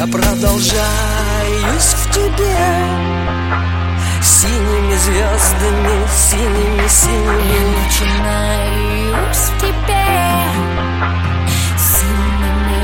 Я продолжаюсь в тебе синими звездами, синими. Я начинаюсь в тебе сильными.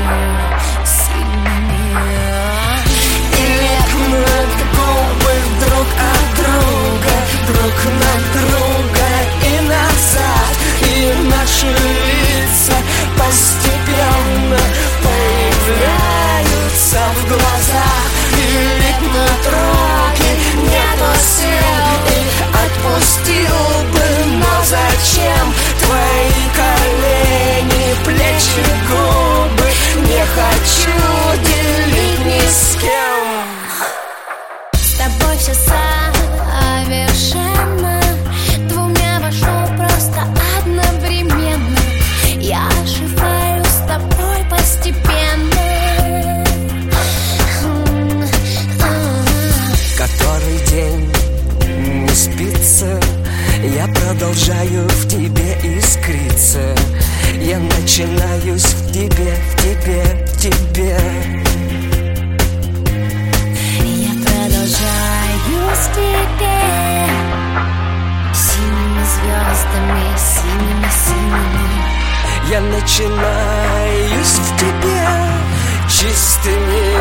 И лепнут губы друг от друга, друг на друга и назад. И наши лица постепенно появляются в глазах. И липнут руки, нету сил, и отпустил бы, но зачем? Твои колени, плечи, губы, не хочу делить ни с кем. С тобой все совершенно, двумя вошел просто одновременно. Я оживаю с тобой постепенно. Который день не спится, я продолжаю в тебе искриться. Я начинаюсь в тебе, в тебе, в тебе. Я продолжаюсь в тебе синими звездами, синими. Я начинаюсь в тебе чистыми.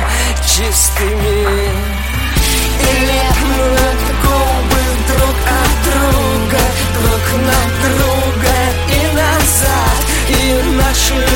И лепнут губы друг от друга, друг на друга и назад. И наши